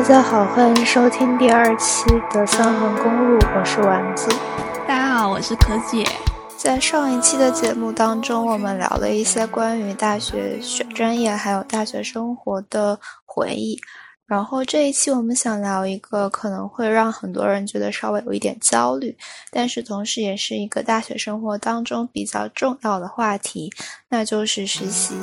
家好，欢迎收听第2期的三魂公路，我是丸子。 大家好，我是可姐。 在上一期的节目当中，我们聊了一些关于大学选专业还有大学生活的回忆，然后这一期我们想聊一个可能会让很多人觉得稍微有一点焦虑，但是同时也是一个大学生活当中比较重要的话题，那就是实习。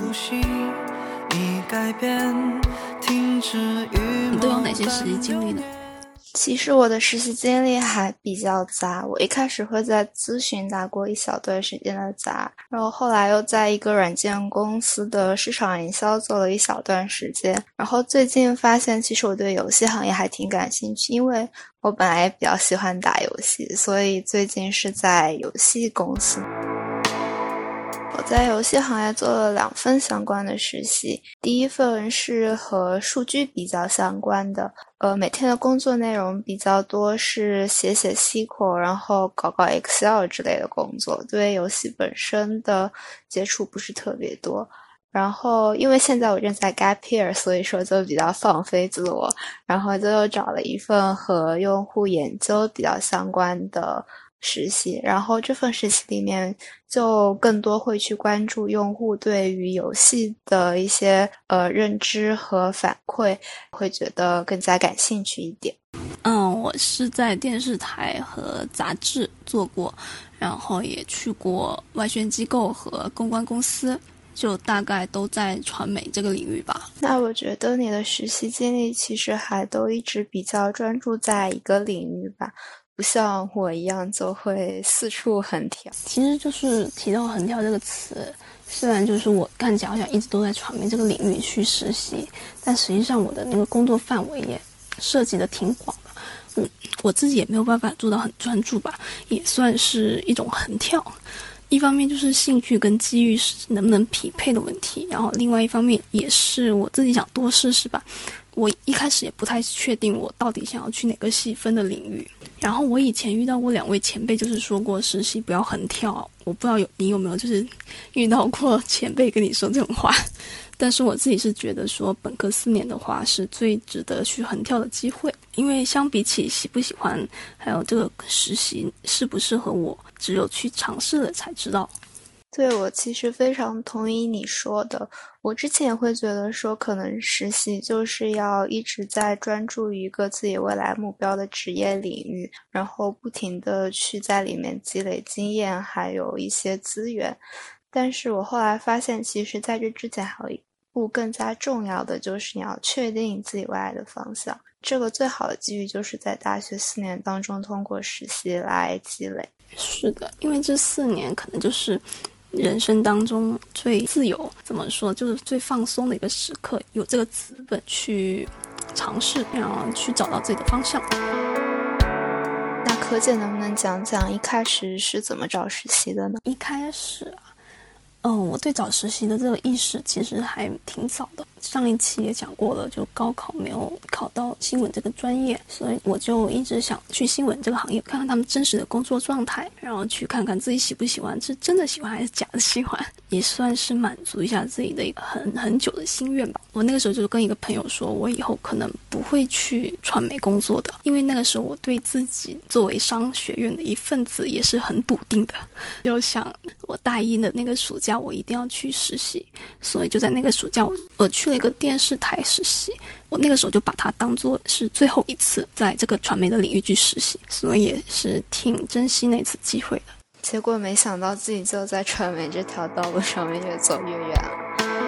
你都有哪些实习经历呢？ 其实我的实习经历还比较杂，我一开始会在咨询打过一小段时间的杂，然后后来又在一个软件公司的市场营销做了一小段时间，然后最近发现其实我对游戏行业还挺感兴趣，因为我本来也比较喜欢打游戏，所以最近是在游戏公司。我在游戏行业做了2份相关的实习，第一份是和数据比较相关的，每天的工作内容比较多是写 SQL， 然后搞 Excel 之类的工作，对游戏本身的接触不是特别多。然后因为现在我正在 gap year， 所以说就比较放飞自我，然后就又找了一份和用户研究比较相关的实习，然后这份实习里面就更多会去关注用户对于游戏的一些认知和反馈，会觉得更加感兴趣一点。 我是在电视台和杂志做过，然后也去过外宣机构和公关公司，就大概都在传媒这个领域吧。 那我觉得你的实习经历其实还都一直比较专注在一个领域吧，不像我一样就会四处横跳。 其实就是提到横跳这个词，虽然就是我看起来好像一直都在传媒这个领域去实习，但实际上我的那个工作范围也涉及的挺广的。我自己也没有办法做到很专注吧，也算是一种横跳。一方面就是兴趣跟机遇是能不能匹配的问题，然后另外一方面也是我自己想多试试吧。我一开始也不太确定我到底想要去哪个细分的领域，然后我以前遇到过2位前辈就是说过实习不要横跳，我不知道你有没有就是遇到过前辈跟你说这种话，但是我自己是觉得说本科4年的话是最值得去横跳的机会，因为相比起喜不喜欢还有这个实习适不适合我，只有去尝试了才知道。 对，我其实非常同意你说的。我之前也会觉得说，可能实习就是要一直在专注于一个自己未来目标的职业领域，然后不停的去在里面积累经验，还有一些资源。但是我后来发现，其实在这之前还有一步更加重要的，就是你要确定你自己未来的方向。这个最好的机遇就是在大学4年当中通过实习来积累。 是的，因为这4年可能就是人生当中最自由，怎么说，就是最放松的一个时刻，有这个资本去尝试，然后去找到自己的方向。 那可姐能不能讲讲一开始是怎么找实习的呢？ 一开始我对找实习的这个意识其实还挺早的。上一期也讲过了，就高考没有考到新闻这个专业，所以我就一直想去新闻这个行业看看他们真实的工作状态，然后去看看自己喜不喜欢，是真的喜欢还是假的喜欢，也算是满足一下自己的一个很久的心愿吧。我那个时候就跟一个朋友说，我以后可能不会去传媒工作的，因为那个时候我对自己作为商学院的一份子也是很笃定的，就想我大1的那个暑假我一定要去实习，所以就在那个暑假我去了一个电视台实习，我那个时候就把它当作是最后一次在这个传媒的领域去实习，所以也是挺珍惜那次机会的。 结果没想到自己就在传媒这条道路上面越走越远了。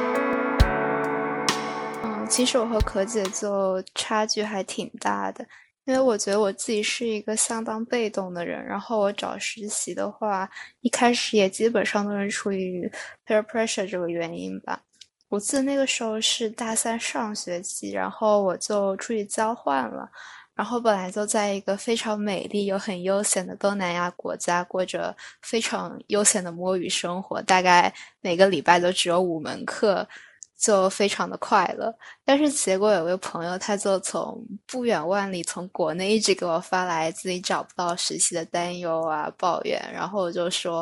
其实我和可姐就差距还挺大的，因为我觉得我自己是一个相当被动的人，然后我找实习的话，一开始也基本上都是出于 peer pressure 这个原因吧。我记得那个时候是大3上学期，然后我就出去交换了，然后本来就在一个非常美丽又很悠闲的东南亚国家过着非常悠闲的摸鱼生活，大概每个礼拜都只有5门课，就非常的快乐。但是结果有位朋友他就从不远万里从国内一直给我发来自己找不到实习的担忧啊抱怨，然后我就说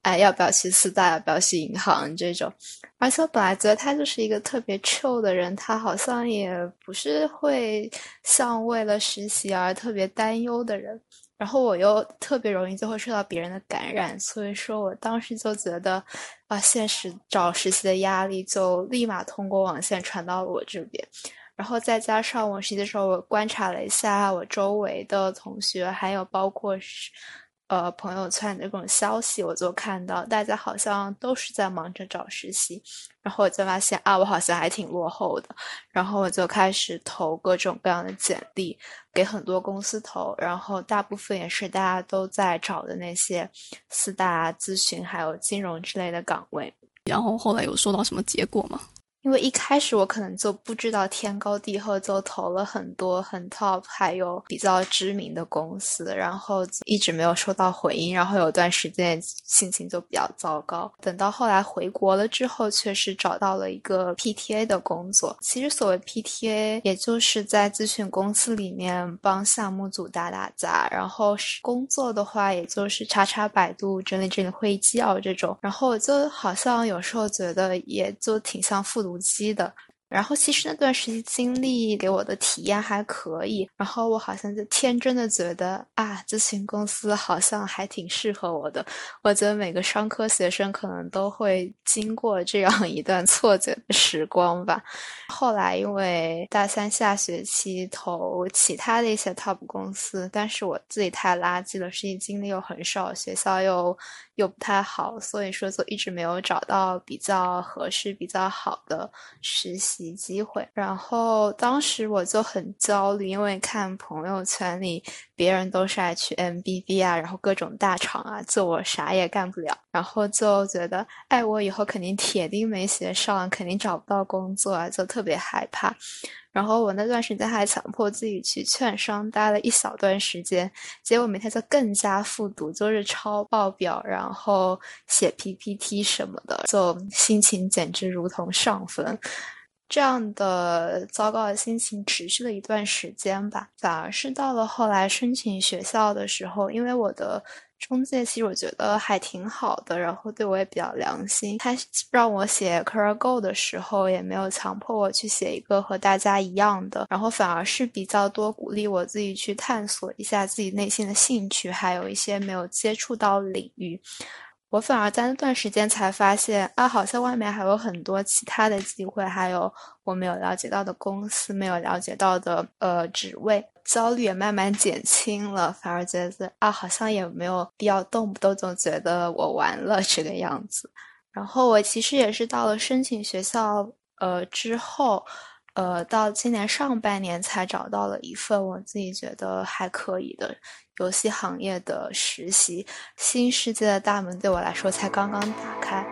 哎，要不要去四大，要不要去银行这种。而且我本来觉得他就是一个特别 chill 的人，他好像也不是会像为了实习而特别担忧的人。然后我又特别容易就会受到别人的感染，所以说我当时就觉得现实找实习的压力就立马通过网线传到了我这边。然后再加上我实习的时候，我观察了一下我周围的同学，还有包括朋友圈的这种消息，我就看到大家好像都是在忙着找实习，然后我就发现我好像还挺落后的，然后我就开始投各种各样的简历，给很多公司投，然后大部分也是大家都在找的那些四大咨询还有金融之类的岗位。 然后后来有收到什么结果吗？ 因为一开始我可能就不知道天高地厚，就投了很多很 top 还有比较知名的公司，然后一直没有收到回音，然后有段时间心情就比较糟糕。等到后来回国了之后，确实找到了一个 PTA 的工作。其实所谓 PTA 也就是在咨询公司里面帮项目组打打杂，然后工作的话也就是查查百度，整理整理会议纪要这种。然后我就好像有时候觉得也就挺像复读机的。然后其实那段实习经历给我的体验还可以，然后我好像就天真的觉得咨询公司好像还挺适合我的。我觉得每个商科学生可能都会经过这样一段错觉的时光吧。后来因为大三下学期投其他的一些 top 公司，但是我自己太垃圾了，实习经历又很少，学校又不太好，所以说就一直没有找到比较合适比较好的实习机会。然后当时我就很焦虑，因为看朋友圈里别人都是爱去 MBB 然后各种大厂就我啥也干不了，然后就觉得我以后肯定铁定没学上，肯定找不到工作就特别害怕。然后我那段时间还强迫自己去券商待了一小段时间，结果每天就更加复读，就是抄报表，然后写 PPT 什么的，就心情简直如同上坟。这样的糟糕的心情持续了一段时间吧，反而是到了后来申请学校的时候，因为我的中介其实我觉得还挺好的，然后对我也比较良心，他让我写 Career Go 的时候也没有强迫我去写一个和大家一样的，然后反而是比较多鼓励我自己去探索一下自己内心的兴趣，还有一些没有接触到领域。我反而在那段时间才发现好像外面还有很多其他的机会，还有我没有了解到的公司，没有了解到的职位，焦虑也慢慢减轻了，反而觉得好像也没有必要动不动就觉得我完了这个样子。然后我其实也是到了申请学校之后，到今年上半年才找到了一份我自己觉得还可以的游戏行业的实习，新世界的大门对我来说才刚刚打开。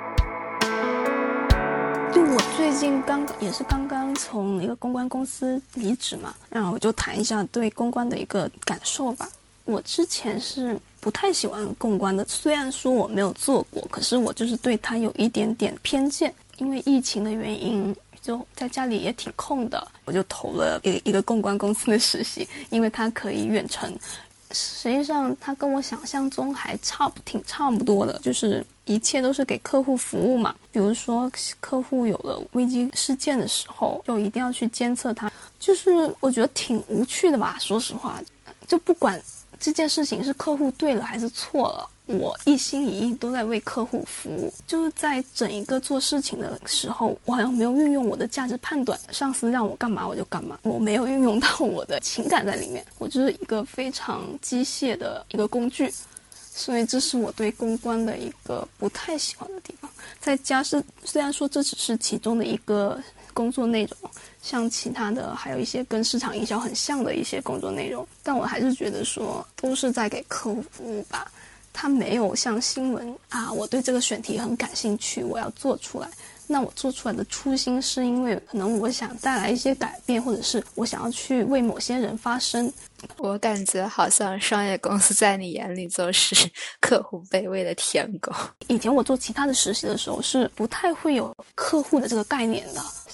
就我最近刚刚从一个公关公司离职嘛，然后我就谈一下对公关的一个感受吧。我之前是不太喜欢公关的，虽然说我没有做过，可是我就是对它有一点点偏见，因为疫情的原因就在家里也挺空的，我就投了一个公关公司的实习，因为它可以远程。实际上它跟我想象中还挺差不多的，就是一切都是给客户服务嘛。比如说客户有了危机事件的时候，就一定要去监测它，就是我觉得挺无趣的吧，说实话。就不管这件事情是客户对了还是错了，我一心一意都在为客户服务。就是在整一个做事情的时候，我好像没有运用我的价值判断，上司让我干嘛我就干嘛，我没有运用到我的情感在里面，我就是一个非常机械的一个工具。所以这是我对公关的一个不太喜欢的地方。再加上虽然说这只是其中的一个工作内容，像其他的还有一些跟市场营销很像的一些工作内容，但我还是觉得说都是在给客户服务吧。它没有像新闻我对这个选题很感兴趣，我要做出来。那我做出来的初心是因为可能我想带来一些改变，或者是我想要去为某些人发声。 我感觉好像商业公司在你眼里就是客户卑微的舔狗。 以前我做其他的实习的时候是不太会有客户的这个概念的，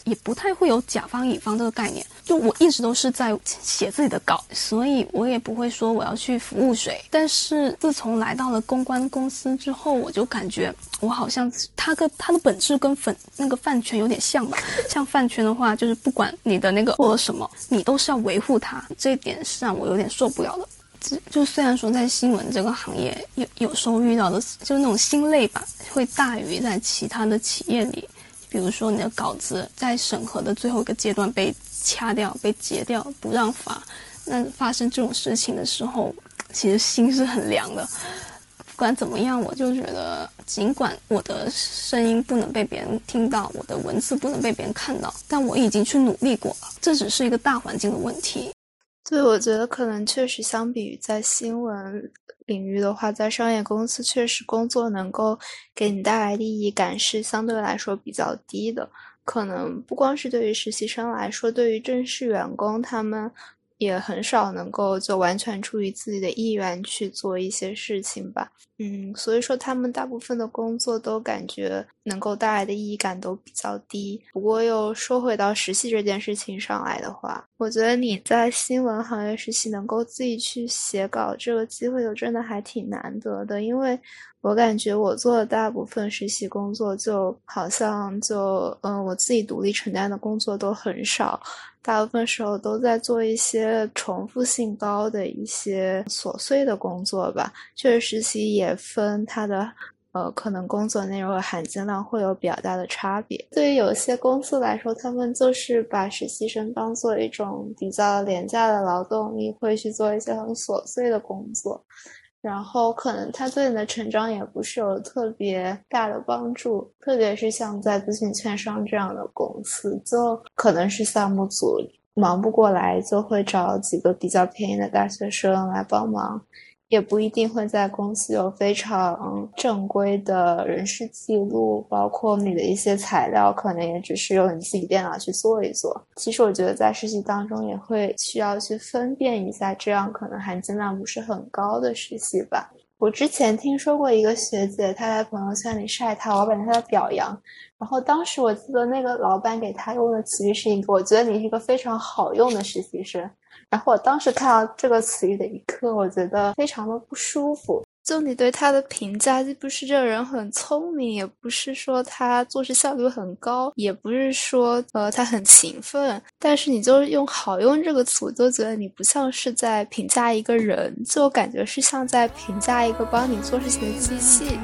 也不太会有甲方乙方这个概念，就我一直都是在写自己的稿，所以我也不会说我要去服务谁。但是自从来到了公关公司之后，我就感觉我好像它的本质跟那个饭圈有点像吧。像饭圈的话，就是不管你的那个做了什么，你都是要维护它，这一点是让我有点受不了的。就虽然说在新闻这个行业有时候遇到的就是那种心累吧，会大于在其他的企业里，比如说你的稿子在审核的最后一个阶段被掐掉、被截掉、不让发，那发生这种事情的时候，其实心是很凉的。不管怎么样，我就觉得尽管我的声音不能被别人听到，我的文字不能被别人看到，但我已经去努力过了，这只是一个大环境的问题。 对，我觉得可能确实相比于在新闻领域的话，在商业公司确实工作能够给你带来的意义感是相对来说比较低的。可能不光是对于实习生来说，对于正式员工，他们也很少能够就完全出于自己的意愿去做一些事情吧。所以说他们大部分的工作都感觉能够带来的意义感都比较低。不过又说回到实习这件事情上来的话，我觉得你在新闻行业实习能够自己去写稿，这个机会就真的还挺难得的。因为我感觉我做的大部分实习工作就好像我自己独立承担的工作都很少，大部分时候都在做一些重复性高的一些琐碎的工作吧。确实实习也分它的可能工作内容和含金量会有比较大的差别。对于有些公司来说，他们就是把实习生当做一种比较廉价的劳动力，会去做一些很琐碎的工作，然后可能他对你的成长也不是有特别大的帮助，特别是像在咨询券商这样的公司，就可能是项目组忙不过来，就会找几个比较便宜的大学生来帮忙，也不一定会在公司有非常正规的人事记录，包括你的一些材料可能也只是用你自己电脑去做一做。其实我觉得在实习当中也会需要去分辨一下这样可能含金量不是很高的实习吧。我之前听说过一个学姐，她在朋友圈里晒她老板对她的表扬，然后当时我记得那个老板给她用的词语是一个，我觉得你是一个非常好用的实习生。然后我当时看到这个词语的一刻，我觉得非常的不舒服。就你对他的评价，既不是这个人很聪明，也不是说他做事效率很高，也不是说他很勤奋，但是你就用好用这个词，我就觉得你不像是在评价一个人，就感觉是像在评价一个帮你做事情的机器。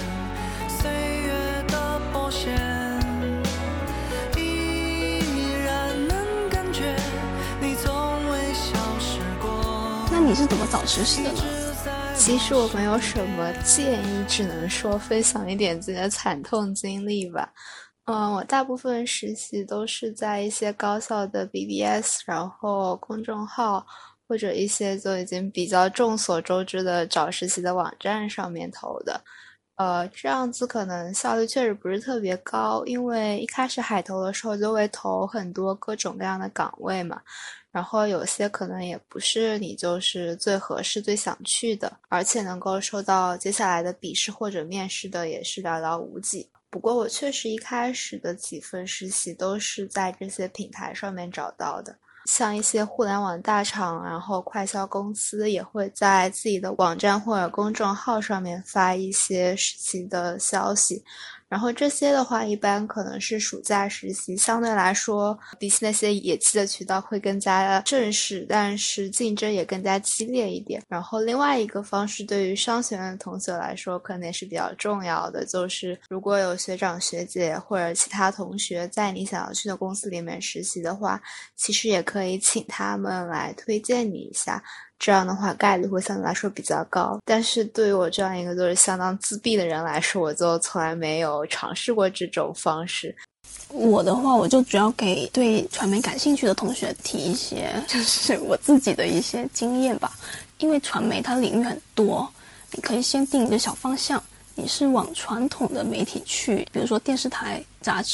那你是怎么找实习的呢？ 其实我没有什么建议，只能说分享一点自己的惨痛经历吧。我大部分实习都是在一些高校的 BBS， 然后公众号或者一些就已经比较众所周知的找实习的网站上面投的。这样子可能效率确实不是特别高，因为一开始海投的时候就会投很多各种各样的岗位嘛，然后有些可能也不是你就是最合适最想去的，而且能够收到接下来的笔试或者面试的也是寥寥无几。不过我确实一开始的几份实习都是在这些平台上面找到的，像一些互联网大厂，然后快销公司也会在自己的网站或者公众号上面发一些实习的消息，然后这些的话一般可能是暑假实习，相对来说比起那些野鸡的渠道会更加正式，但是竞争也更加激烈一点。然后另外一个方式对于商学院的同学来说可能也是比较重要的，就是如果有学长学姐或者其他同学在你想要去的公司里面实习的话，其实也可以请他们来推荐你一下，这样的话概率会相对来说比较高。但是对于我这样一个就是相当自闭的人来说，我就从来没有尝试过这种方式。 我的话，我就主要给对传媒感兴趣的同学提一些就是我自己的一些经验吧。因为传媒它领域很多，你可以先定一个小方向，你是往传统的媒体去，比如说电视台、杂志、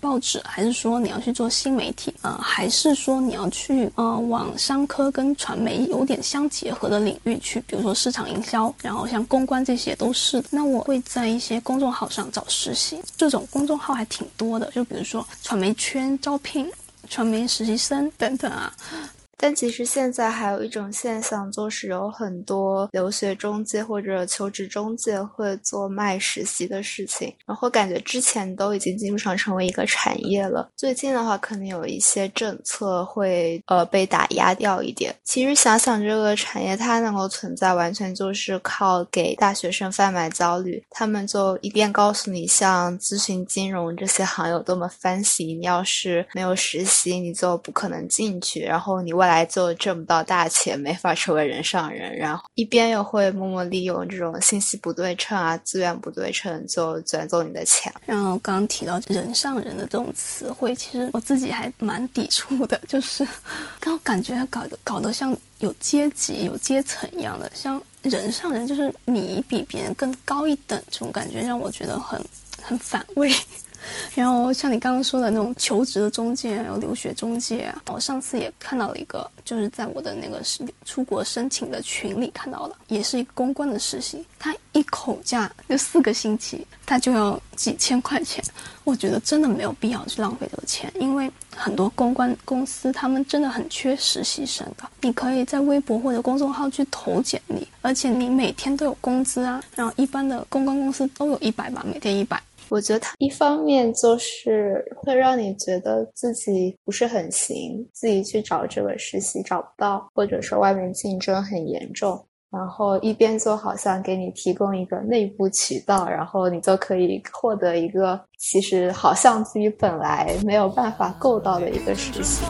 报纸，还是说你要去做新媒体还是说你要去往商科跟传媒有点相结合的领域去，比如说市场营销，然后像公关这些都是。那我会在一些公众号上找实习，这种公众号还挺多的，就比如说传媒圈招聘、传媒实习生等等啊。 但其实现在还有一种现象，就是有很多留学中介或者求职中介会做卖实习的事情，然后感觉之前都已经基本上成为一个产业了，最近的话可能有一些政策会被打压掉一点。其实想想这个产业它能够存在，完全就是靠给大学生贩卖焦虑，他们就一边告诉你像咨询金融这些行有多么 fancy， 你要是没有实习你就不可能进去，然后你未来就挣不到大钱，没法成为人上人，然后一边又会默默利用这种信息不对称啊、资源不对称就卷走你的钱。 然后刚刚提到人上人的这种词汇，其实我自己还蛮抵触的，就是刚感觉搞得像有阶级有阶层一样的，像人上人就是你比别人更高一等，这种感觉让我觉得很反胃。然后像你刚刚说的那种求职的中介还有留学中介啊，我上次也看到了一个，就是在我的那个出国申请的群里看到的，也是一个公关的实习，他一口价就4个星期他就要几千块钱，我觉得真的没有必要去浪费这个钱，因为很多公关公司他们真的很缺实习生的，你可以在微博或者公众号去投简历，而且你每天都有工资啊，然后一般的公关公司都有100吧，每天100。 我觉得它一方面就是会让你觉得自己不是很行，自己去找这个实习找不到，或者说外面竞争很严重，然后一边就好像给你提供一个内部渠道，然后你就可以获得一个其实好像自己本来没有办法够到的一个实习。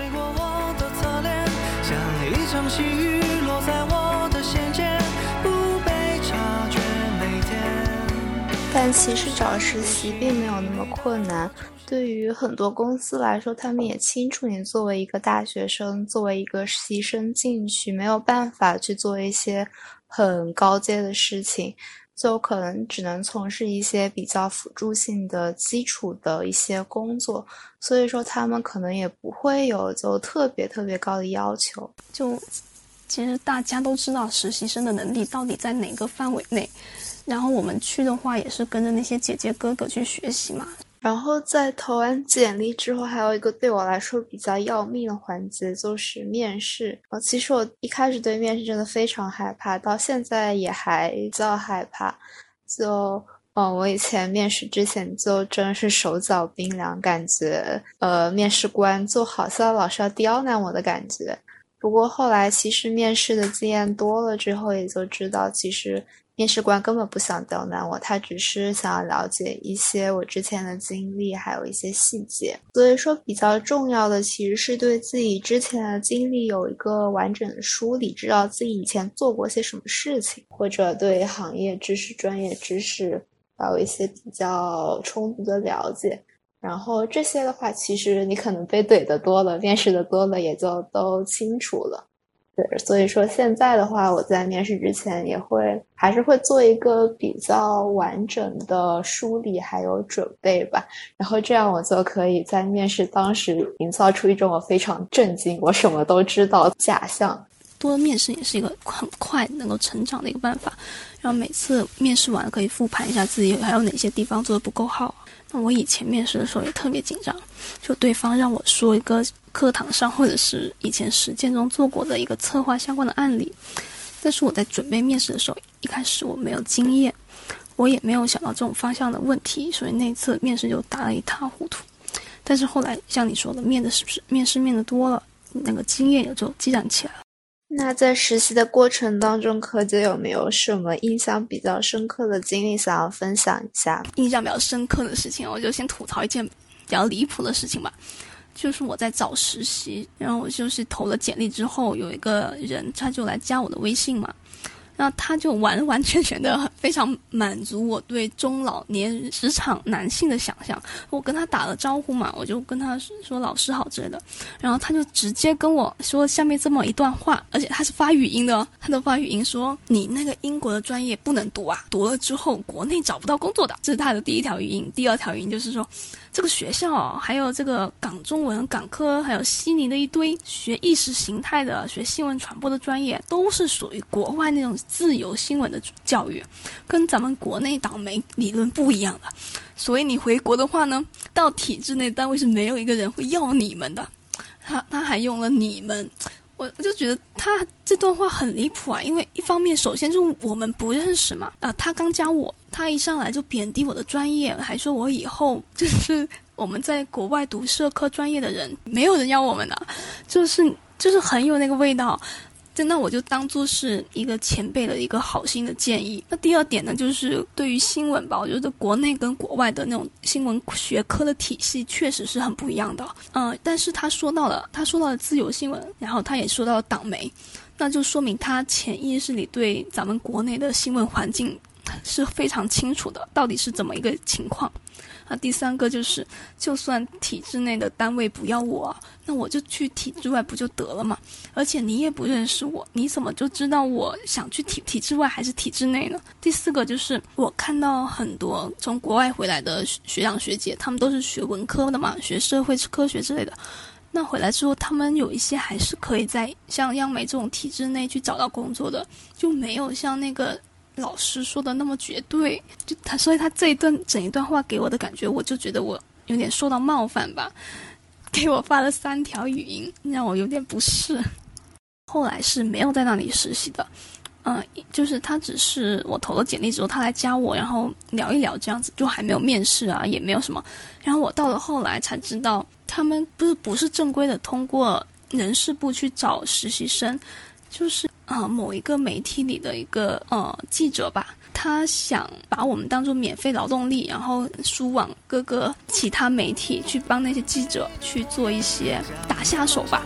但其实找实习并没有那么困难，对于很多公司来说，他们也清楚你作为一个大学生，作为一个实习生进去，没有办法去做一些很高阶的事情，就可能只能从事一些比较辅助性的基础的一些工作，所以说他们可能也不会有就特别高的要求。 就其实大家都知道实习生的能力到底在哪个范围内，然后我们去的话也是跟着那些姐姐哥哥去学习嘛。 然后在投完简历之后，还有一个对我来说比较要命的环节，就是面试。其实我一开始对面试真的非常害怕，到现在也还比较害怕。我以前面试之前就真的是手脚冰凉，感觉面试官就好像老是要刁难我的感觉。不过后来其实面试的经验多了之后，也就知道其实面试官根本不想刁难我，他只是想要了解一些我之前的经历，还有一些细节。所以说比较重要的其实是对自己之前的经历有一个完整的梳理，知道自己以前做过些什么事情，或者对行业知识、专业知识有一些比较充足的了解。然后这些的话，其实你可能被怼的多了，面试的多了，也就都清楚了。对，所以说现在的话，我在面试之前还是会做一个比较完整的梳理还有准备吧，然后这样我就可以在面试当时营造出一种我非常震惊，我什么都知道假象。 多面试也是一个很快能够成长的一个办法，然后每次面试完可以复盘一下自己还有哪些地方做得不够好。那我以前面试的时候也特别紧张，就对方让我说一个课堂上或者是以前实践中做过的一个策划相关的案例，但是我在准备面试的时候，一开始我没有经验，我也没有想到这种方向的问题，所以那次面试就答得一塌糊涂。但是后来像你说的，面试面的多了，那个经验也就积攒起来了。 那在实习的过程当中，柯姐有没有什么印象比较深刻的经历想要分享一下？ 印象比较深刻的事情，我就先吐槽一件比较离谱的事情吧。就是我在找实习，然后我就是投了简历之后，有一个人他就来加我的微信嘛，然后他就完完全全的非常满足我对中老年职场男性的想象。我跟他打了招呼嘛，我就跟他说老师好之类的，然后他就直接跟我说下面这么一段话，而且他是发语音的，他都发语音说你那个英国的专业不能读啊，读了之后国内找不到工作的，这是他的第一条语音。第二条语音就是说这个学校啊，还有这个港中文、港科，还有悉尼的一堆学意识形态的、学新闻传播的专业，都是属于国外那种自由新闻的教育，跟咱们国内党媒理论不一样的。所以你回国的话呢，到体制内单位是没有一个人会要你们的。他还用了你们，我就觉得他这段话很离谱啊！因为一方面，首先就是我们不认识嘛，他刚加我，他一上来就贬低我的专业，还说我以后就是我们在国外读社科专业的人，没有人要我们的，就是很有那个味道。那我就当做是一个前辈的一个好心的建议。那第二点呢，就是对于新闻吧，我觉得国内跟国外的那种新闻学科的体系确实是很不一样的。但是他说到了自由新闻，然后他也说到了党媒，那就说明他潜意识里对咱们国内的新闻环境是非常清楚的，到底是怎么一个情况。第三个就是，就算体制内的单位不要我，那我就去体制外不就得了嘛？而且你也不认识我，你怎么就知道我想去体制外还是体制内呢？第四个就是，我看到很多从国外回来的学长学姐，他们都是学文科的嘛，学社会科学之类的。那回来之后，他们有一些还是可以在像央美这种体制内去找到工作的，就没有像那个老师说的那么绝对。所以他整一段话给我的感觉，我就觉得我有点受到冒犯吧，给我发了3条语音，让我有点不适。后来是没有在那里实习的，就是他只是我投了简历之后，他来加我，然后聊一聊这样子，就还没有面试啊，也没有什么。然后我到了后来才知道，他们不是正规的通过人事部去找实习生，就是某一个媒体里的一个记者吧，他想把我们当作免费劳动力，然后输往各个其他媒体去帮那些记者去做一些打下手吧。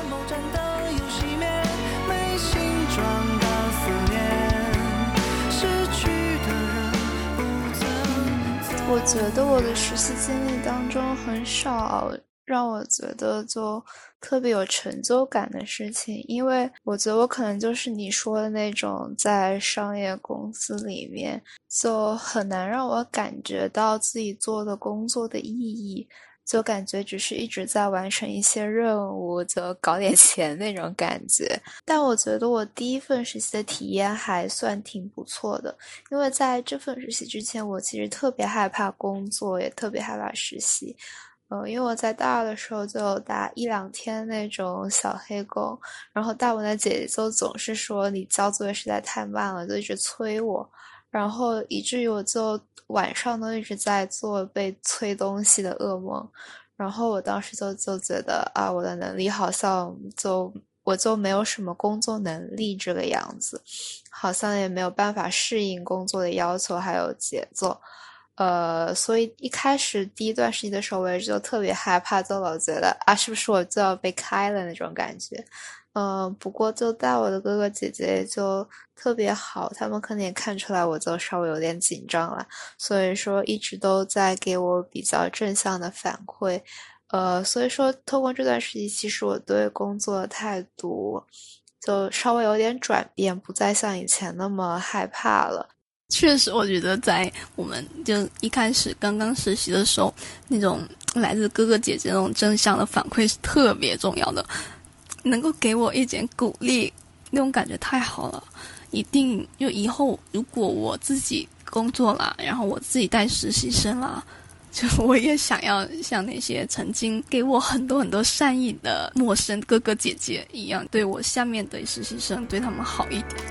我觉得我的实习经历当中很少让我觉得就特别有成就感的事情，因为我觉得我可能就是你说的那种在商业公司里面就很难让我感觉到自己做的工作的意义，就感觉只是一直在完成一些任务，就搞点钱那种感觉。但我觉得我第一份实习的体验还算挺不错的，因为在这份实习之前，我其实特别害怕工作，也特别害怕实习。因为我在大二的时候就有打1-2天那种小黑工，然后大文的姐姐就总是说你交作业实在太慢了，就一直催我，然后以至于我就晚上都一直在做被催东西的噩梦。然后我当时就觉得啊，我的能力好像我就没有什么工作能力这个样子，好像也没有办法适应工作的要求还有节奏。所以一开始第一段实习的时候，我也就特别害怕，就老觉得啊，是不是我就要被开了那种感觉。不过就带我的哥哥姐姐就特别好，他们可能也看出来我就稍微有点紧张了，所以说一直都在给我比较正向的反馈。所以说透过这段实习，其实我对工作的态度就稍微有点转变，不再像以前那么害怕了。 确实，我觉得在我们就一开始刚刚实习的时候，那种来自哥哥姐姐那种正向的反馈是特别重要的，能够给我一点鼓励，那种感觉太好了。一定就以后如果我自己工作了，然后我自己带实习生了，就我也想要像那些曾经给我很多很多善意的陌生哥哥姐姐一样，对我下面的实习生对他们好一点。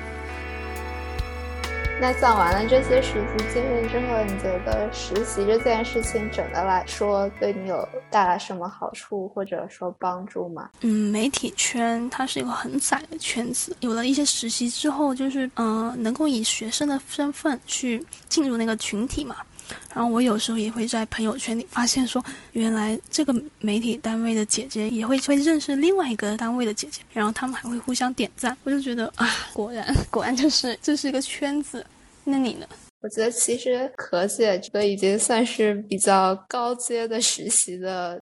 那讲完了这些实习经历之后，你觉得实习这件事情整的来说对你有带来什么好处或者说帮助吗？ 媒体圈它是一个很窄的圈子，有了一些实习之后，就是能够以学生的身份去进入那个群体嘛。然后我有时候也会在朋友圈里发现说，原来这个媒体单位的姐姐也会认识另外一个单位的姐姐，然后他们还会互相点赞。我就觉得啊，果然就是这是一个圈子。那你呢？ 我觉得其实可姐这个已经算是比较高阶的实习的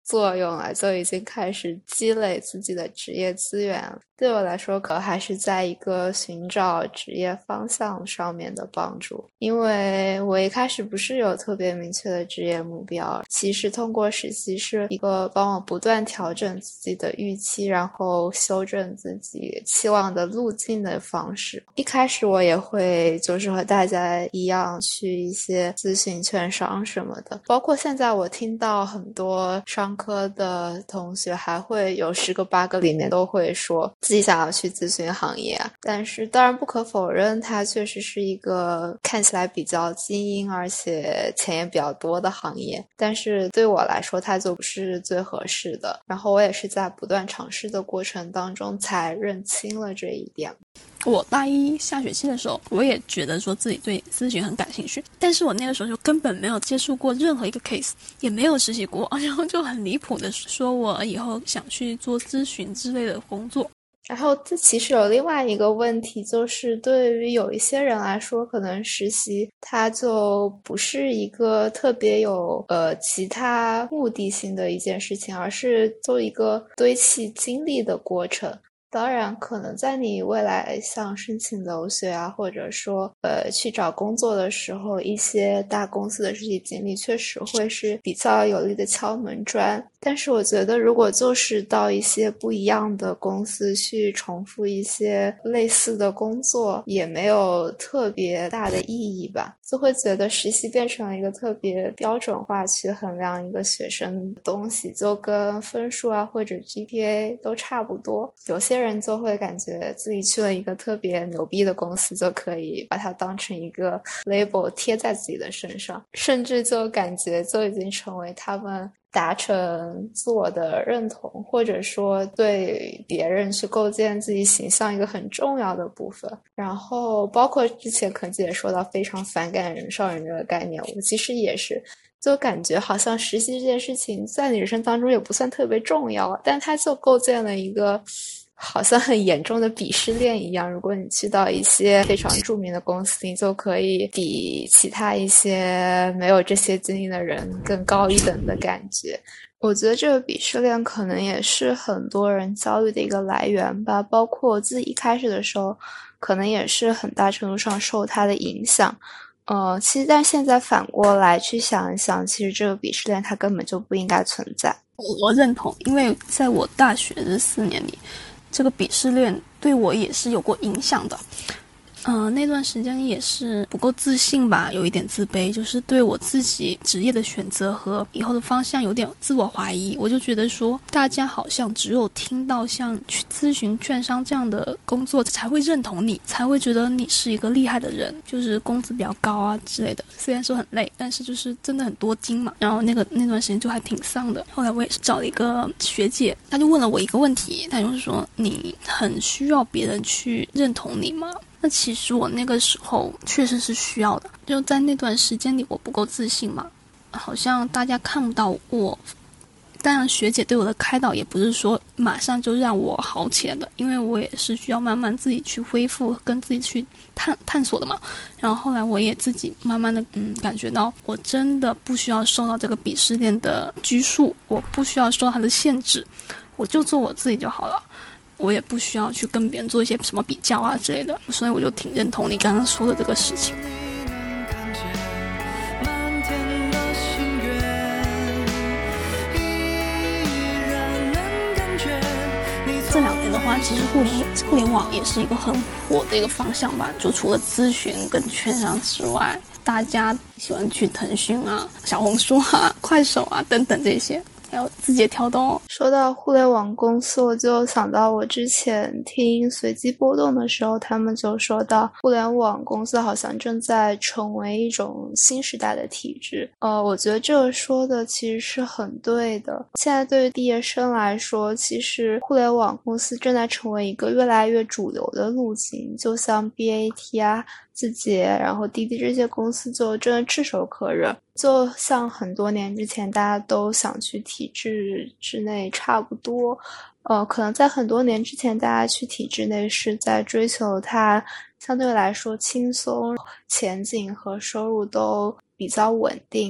作用了，就已经开始积累自己的职业资源了。对我来说，可能还是在一个寻找职业方向上面的帮助，因为我一开始不是有特别明确的职业目标，其实通过实习是一个帮我不断调整自己的预期，然后修正自己期望的路径的方式。一开始我也会就是和大家一样去一些咨询券商什么的，包括现在我听到很多商科的同学还会有10个8个里面都会说自己想要去咨询行业啊。但是当然不可否认，它确实是一个看起来比较精英而且钱也比较多的行业，但是对我来说它就不是最合适的，然后我也是在不断尝试的过程当中才认清了这一点。 我大一下学期的时候，我也觉得说自己对咨询很感兴趣，但是我那个时候就根本没有接触过任何一个 case， 也没有实习过，然后就很离谱的说我以后想去做咨询之类的工作。 然后这其实有另外一个问题，就是对于有一些人来说，可能实习它就不是一个特别有其他目的性的一件事情，而是做一个堆砌经历的过程。当然可能在你未来像申请留学啊，或者说去找工作的时候，一些大公司的实习经历确实会是比较有力的敲门砖，但是我觉得如果就是到一些不一样的公司去重复一些类似的工作，也没有特别大的意义吧，就会觉得实习变成了一个特别标准化去衡量一个学生的东西，就跟分数啊或者 GPA 都差不多。有些人就会感觉自己去了一个特别牛逼的公司，就可以把它当成一个 label 贴在自己的身上，甚至就感觉就已经成为他们达成自我的认同，或者说对别人去构建自己形象一个很重要的部分。然后包括之前可能也说到非常反感人上人这个概念，我其实也是就感觉好像实习这件事情在你人生当中也不算特别重要，但它就构建了一个好像很严重的鄙视链一样，如果你去到一些非常著名的公司，你就可以比其他一些没有这些经历的人更高一等的感觉。我觉得这个鄙视链可能也是很多人焦虑的一个来源吧，包括我自己一开始的时候可能也是很大程度上受它的影响。其实但现在反过来去想一想，其实这个鄙视链它根本就不应该存在。 我认同，因为在我大学的4年里，这个鄙视链对我也是有过影响的。那段时间也是不够自信吧，有一点自卑，就是对我自己职业的选择和以后的方向有点自我怀疑。我就觉得说，大家好像只有听到像去咨询券商这样的工作才会认同你，才会觉得你是一个厉害的人，就是工资比较高啊之类的。虽然说很累，但是就是真的很多金嘛。然后那段时间就还挺丧的。后来我也是找了一个学姐，她就问了我一个问题，她就是说，你很需要别人去认同你吗？那其实我那个时候确实是需要的，就在那段时间里我不够自信嘛，好像大家看不到我。当然学姐对我的开导也不是说马上就让我好起来的，因为我也是需要慢慢自己去恢复跟自己去探索的嘛。然后后来我也自己慢慢的感觉到我真的不需要受到这个鄙视链的拘束，我不需要受到它的限制，我就做我自己就好了，我也不需要去跟别人做一些什么比较啊之类的，所以我就挺认同你刚刚说的这个事情。这2年的话，其实互联网也是一个很火的一个方向吧，就除了咨询跟券商之外，大家喜欢去腾讯啊、小红书啊、快手啊等等这些，还有字节跳动。 说到互联网公司，我就想到我之前听随机波动的时候，他们就说到互联网公司好像正在成为一种新时代的体制。我觉得这个说的其实是很对的。现在对于毕业生来说，其实互联网公司正在成为一个越来越主流的路径，就像 BAT 啊、字节，然后滴滴这些公司就真的炙手可热。就像很多年之前大家都想去体制之内差不多，可能在很多年之前大家去体制内是在追求它相对来说轻松、前景和收入都比较稳定。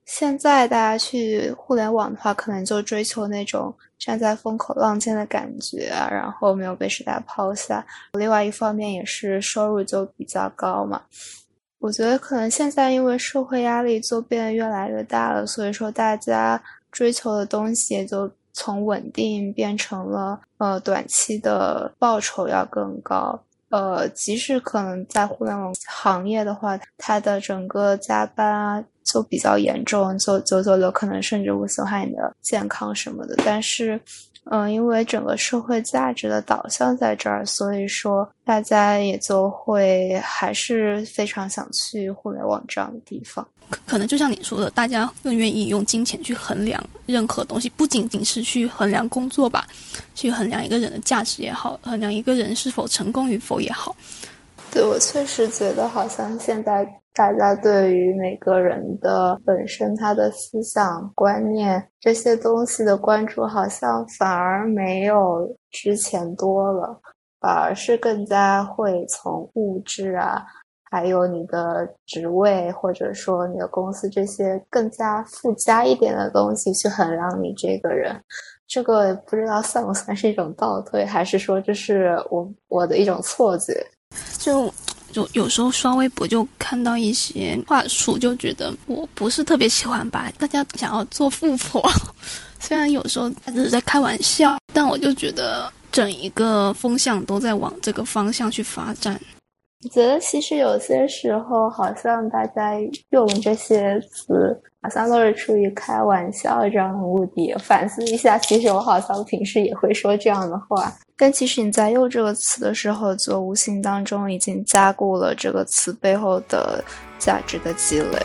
现在大家去互联网的话，可能就追求那种站在风口浪尖的感觉啊，然后没有被时代抛下。另外一方面也是收入就比较高嘛。我觉得可能现在因为社会压力就变得越来越大了，所以说大家追求的东西也就从稳定变成了短期的报酬要更高。即使可能在互联网行业的话，它的整个加班啊就比较严重，就有可能甚至会损害你的健康什么的。但是因为整个社会价值的导向在这儿，所以说大家也就会还是非常想去互联网这样的地方。 可能就像你说的，大家更愿意用金钱去衡量任何东西，不仅仅是去衡量工作吧，去衡量一个人的价值也好，衡量一个人是否成功与否也好。 对，我确实觉得好像现在大家对于每个人的本身他的思想观念这些东西的关注好像反而没有之前多了，反而是更加会从物质啊，还有你的职位或者说你的公司这些更加附加一点的东西去衡量你这个人。这个不知道算不算是一种倒退，还是说这是我的一种错觉。 就有时候刷微博就看到一些话术，就觉得我不是特别喜欢吧，大家想要做富婆，虽然有时候他只是在开玩笑，但我就觉得整一个风向都在往这个方向去发展。 我觉得其实有些时候好像大家用这些词好像都是出于开玩笑这样的目的，反思一下，其实我好像平时也会说这样的话，但其实你在用这个词的时候，就无形当中已经加固了这个词背后的价值的积累。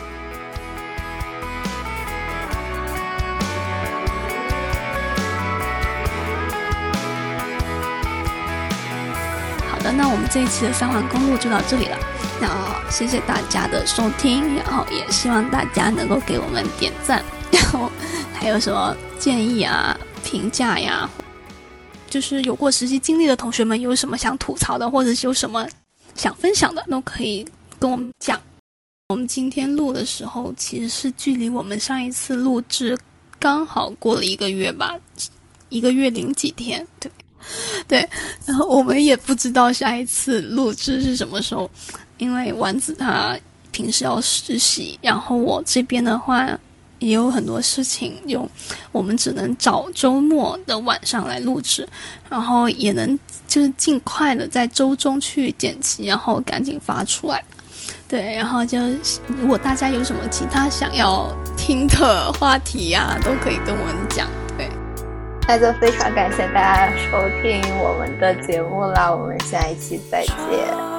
那我们这一期的三环公路就到这里了，然后谢谢大家的收听，然后也希望大家能够给我们点赞，然后还有什么建议啊、评价呀，就是有过实习经历的同学们有什么想吐槽的，或者是有什么想分享的，都可以跟我们讲。我们今天录的时候其实是距离我们上一次录制刚好过了1个月吧，1个月0几天，对，然后我们也不知道下一次录制是什么时候，因为丸子他平时要实习，然后我这边的话也有很多事情，我们只能找周末的晚上来录制，然后也能就是尽快的在周中去剪辑，然后赶紧发出来。对，然后就如果大家有什么其他想要听的话题呀，都可以跟我们讲。对， 那就非常感谢大家收听我们的节目啦，我们下一期再见。